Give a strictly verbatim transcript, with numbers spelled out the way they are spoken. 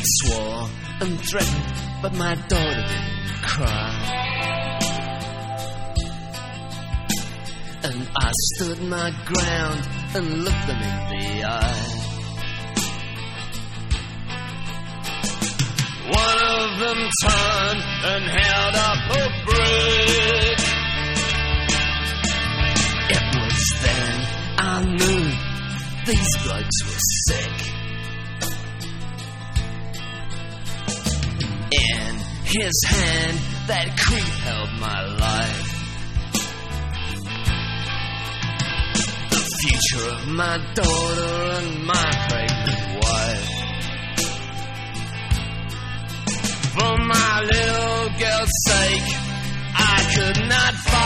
They swore and threatened, but my daughter didn't cry. And I stood my ground and looked them in the eye. One of them turned and held up a brick. It was then I knew these blokes were sick. In his hand, that creep held my life. The future of my daughter and my pregnant wife. For my little girl's sake, I could not fight.